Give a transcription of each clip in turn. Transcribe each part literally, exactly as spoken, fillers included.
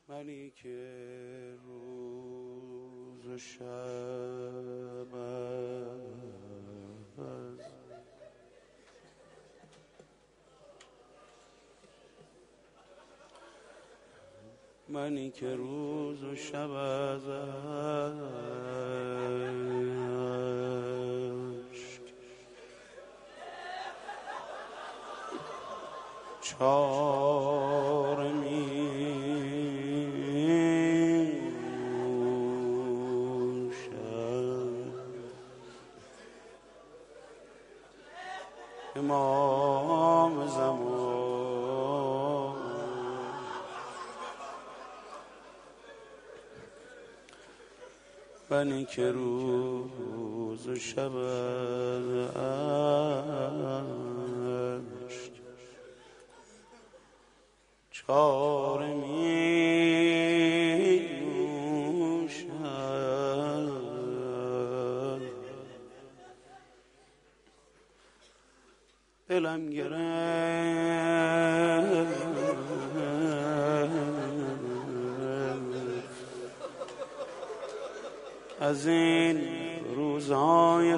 منی که روز و شب از منی که روز و شب از اشک چاره می امام زمان منی که روز و شب از اشک چاره می نوشم دلم گرفت از این روزهای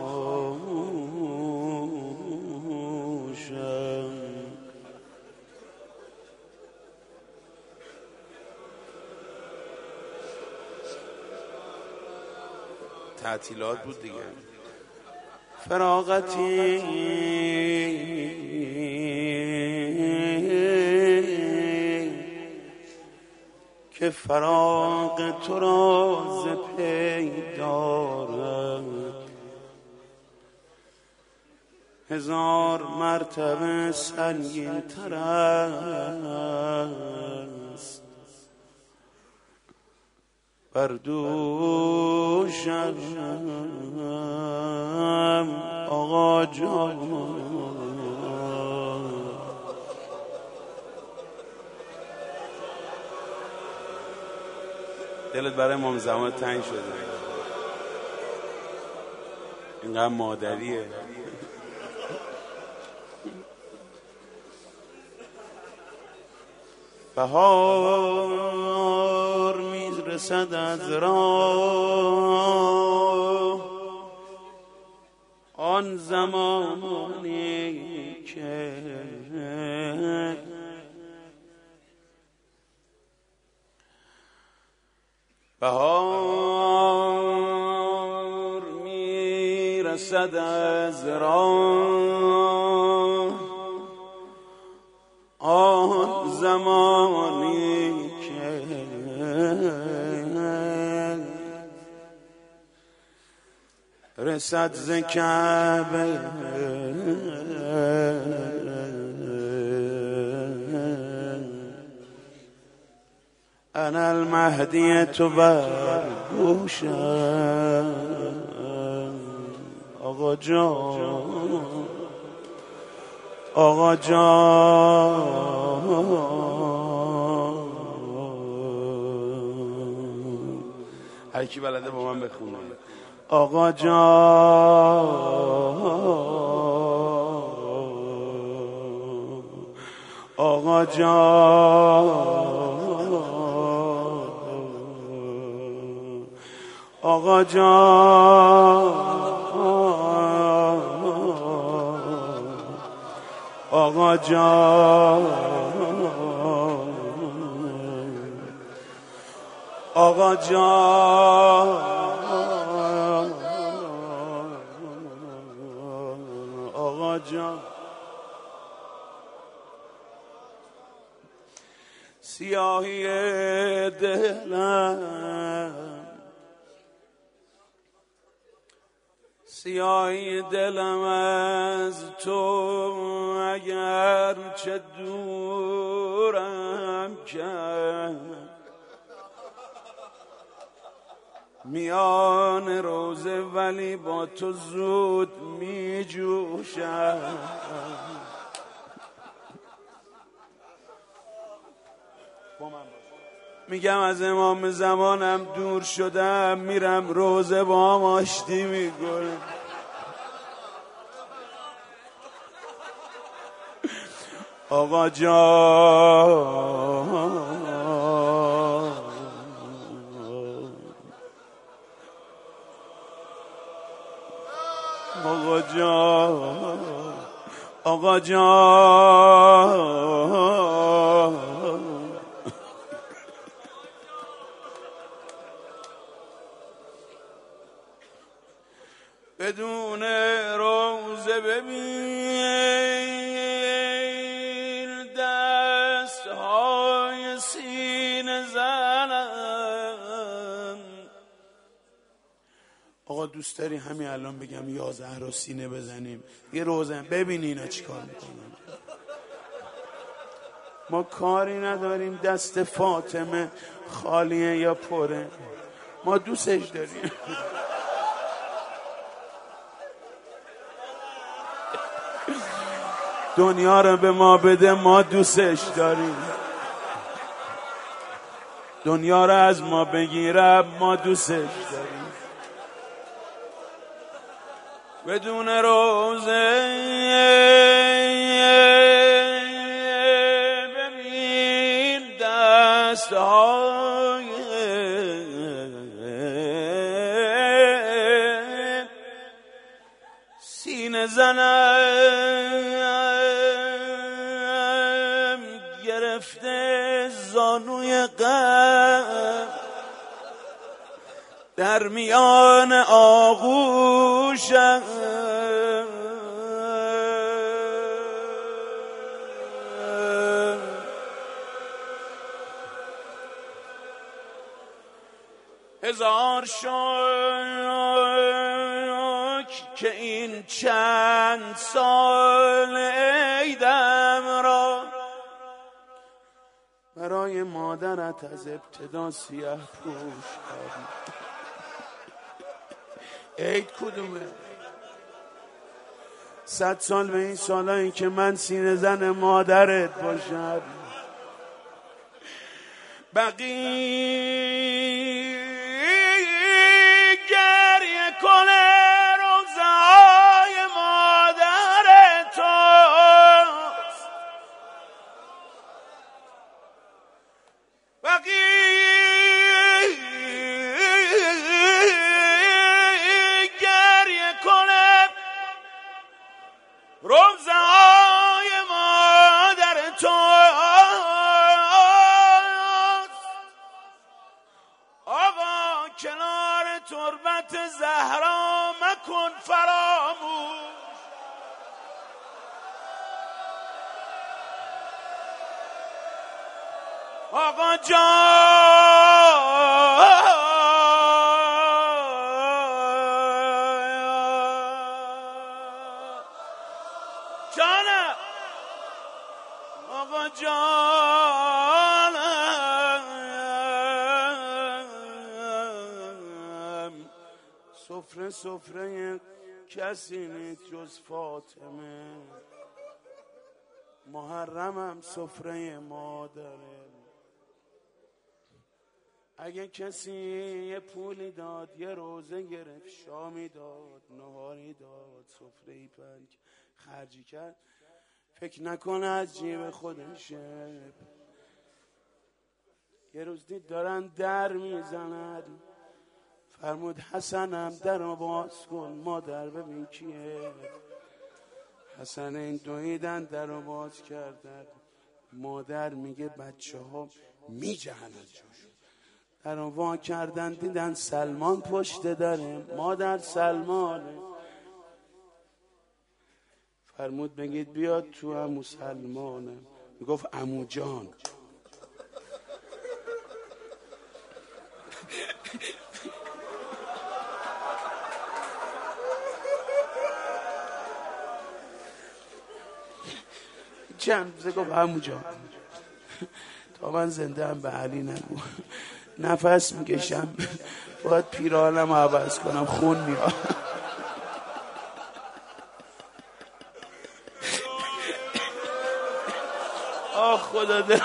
خاموشم تعطیلات بود دیگه فراغتی که فراغ تو را ز پی دارد هزار مرتبه سنگین تر است بر دوشم آقا جان دلت برای امام زمان تنگ شده اینقدر مادریه بهار میرسد از راه آن زمانی که بهار میرسد از راه آن زمانی که رسد ز کعبه انا المهدی تو بر گوشم آقا جان آقا جان هر کی بلده با من بخونه آقا جان آقا جان آقا جان آقا جان آقا جان آقا جان سیاهی دلم سیاهی دلم از تو اگر چه دورم کرد میان روزه ولی با تو زود می جوشم میگم از امام زمانم دور شدم میرم روزه با هم آشتی میکنه آقا جان آقا جان بدون روزه ببین دست های سینه زنم. آقا دوست داری همین الان بگم یا زهرا سینه بزنیم یه روزه ببین اینا چی کار میکنن. ما کاری نداریم دست فاطمه خالیه یا پره، ما دوستش داریم. دنیا رو به ما بده ما دوستش داریم، دنیا رو از ما بگیره ما دوستش داریم. بدون روزه ببین دست های سینه زنم گرفته زانوی غم در میان آغوشم. هزار شکر که این چند سال عیدم را برای مادرت از ابتدا سیاه پوش کردم. عید کدومه؟ صد سال به این سالایی که من سینه زن مادرت باشم. بقیه گریه کنه روزه های مادر توست، بقیه گریه کنه روزه های مادر توست. آقا کنار تربت زهرا مکن فراموش. آقا جان جانم آقا جانم سفره سفره کسی نیست جز فاطمه، محرمم سفره مادره. اگه کسی یه پولی داد یه روزه گرفت شامی داد نهاری داد سفره‌ای پنج خرجی کرد فکر نکنه از جیب خودشه. یه روز دید دارن در میزنن فرمود حسنم در رو باز کن مادر ببین کیه. حسن این دویدن در رو باز کردن مادر میگه بچه ها می جهن از جاشون. در رو وا کردن دیدن سلمان پشت داره مادر سلمانه. فرمود بگید بیاد تو عمو سلمانه. میگفت عمو جان. چند روزه گفت عمو جان. تا من زنده هم به علی نگو نفس میکشم باید پیرانم عوض کنم خون میاد. آه خدا دلم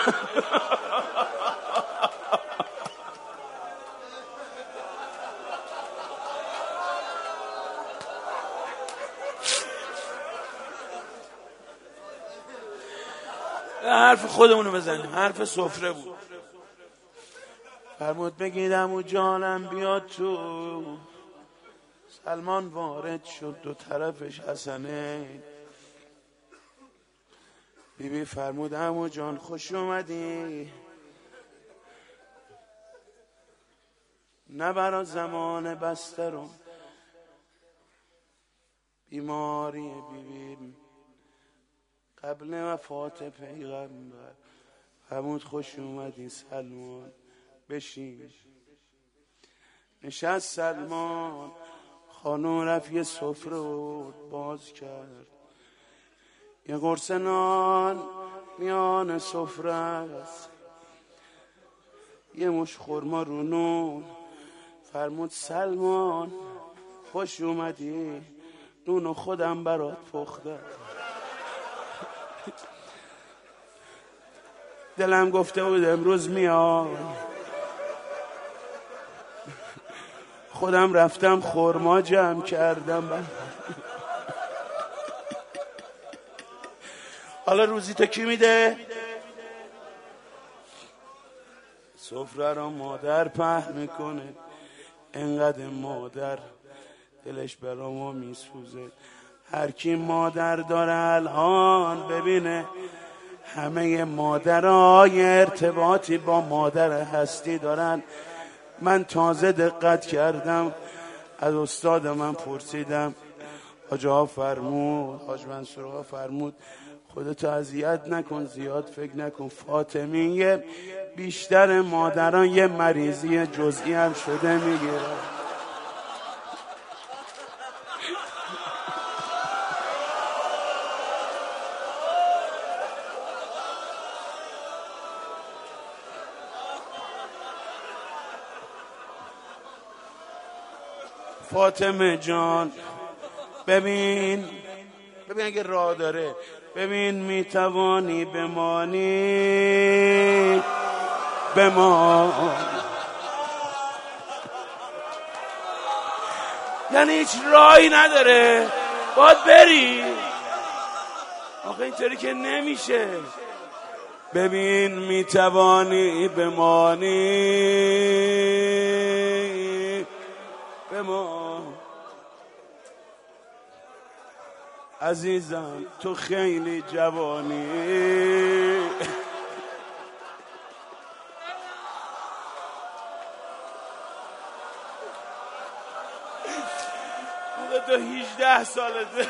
حرف خودمونو بزنیم. حرف سفره بود. فرمود بگیدم و جانم بیاد تو. سلمان وارد شد دو طرفش حسنه. بیبی فرمود عمو جان خوش اومدی، نه برا زمان بسترم بیماری بیبی قبل وفات پیغمبر. فرمود خوش اومدی سلمان بشین. نشست سلمان، خانم رفت یه سفره رو باز کرد، یه قرص نان میان سفره است، یه مش خرما رو نون. فرمود سلمان خوش اومدی، نونو خودم برات پخته. دلم گفته بود امروز میاد، خودم رفتم خرما جمع کردم. حالا روزی تو کی میده؟ سفره رو مادر پهن میکنه، انقدر مادر دلش برامو میسوزه. هر کی مادر داره الان ببینه همه مادرای ارتباطی با مادر هستی دارن. من تازه دقت کردم، از استاد من پرسیدم، حاج آقا فرمود، حاج منصور آقا فرمود خودتو اذیت نکن، زیاد فکر نکن، فاطمیه بیشتر مادران یه مریضی جزئی هم شده میگیره. فاطمه جان ببین ببین اگه راه داره، ببین میتوانی بمانی بمان، یعنی هیچ راهی نداره، باید بری. آخه اینطوری که نمیشه. ببین میتوانی بمانی بمان، عزیزم تو خیلی جوانی. تو هجده سالته.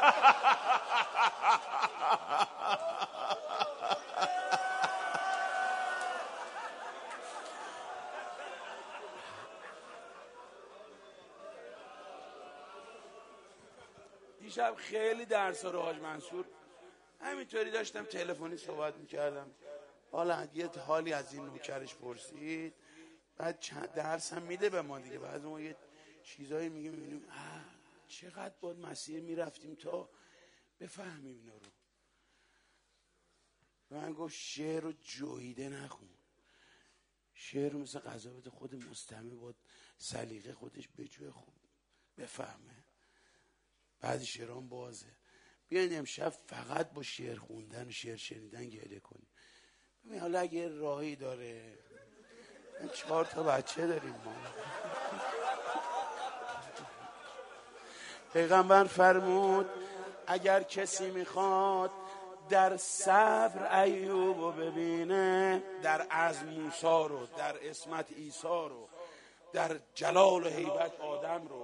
دیشب خیلی درس رو حاج منصور همینطوری داشتم تلفنی صحبت میکردم، حالا یه حالی از این نوکرش پرسید، بعد چند درس هم میده به ما دیگه، بعد ما یه چیزایی میگه میبینیم چقدر باید مسیر میرفتیم تا بفهمیم اینا رو. من گفت شعر رو جویده نخون، شعر رو مثل قضاوت خود مستمع باید سلیقه خودش بجوه خوب بفهمه. بعضی شعران بازه، بیاین امشب فقط با شعر خوندن و شعر شنیدن گریه کنیم. ببین حالا اگه راهی داره، چهار تا بچه داریم ما. پیغمبر فرمود اگر کسی میخواد در صبر ایوب ببینه، در عزم موسی رو، در عصمت عیسی رو، در جلال و هیبت آدم رو،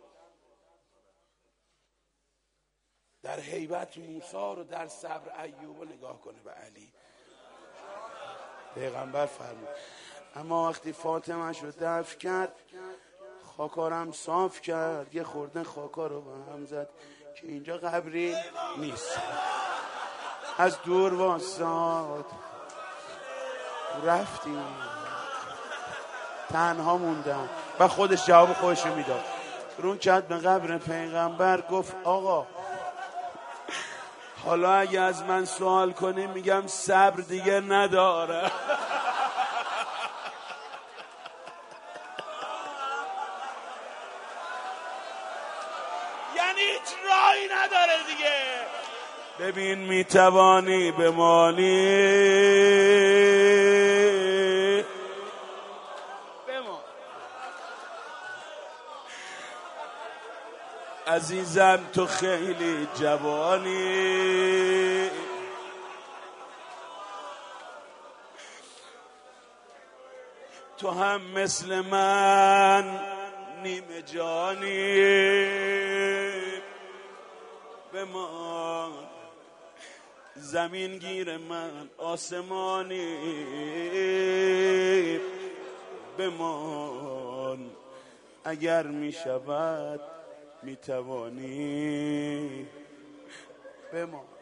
در هیبت موسی رو، در صبر ایوب نگاه کنه به علی. پیغمبر فرمود اما وقتی فاطمه شو دفن کرد، خاکارم صاف کرد، یه خورده خاکا رو به هم زد که اینجا قبری نیست. از دور واساد رفتیم، تنها موندم و خودش جواب خودش میداد. رون کرد به قبر پیغمبر، گفت آقا حالا اگه از من سوال کنی میگم صبر دیگه نداره. یعنی هیچ راهی نداره دیگه. ببین میتوانی بمانی بمان، عزیزم تو خیلی جوانی. تو هم مثل من نیمه جانی بمان، زمین گیر من آسمانی بمان، اگر می شود می توانی بمان.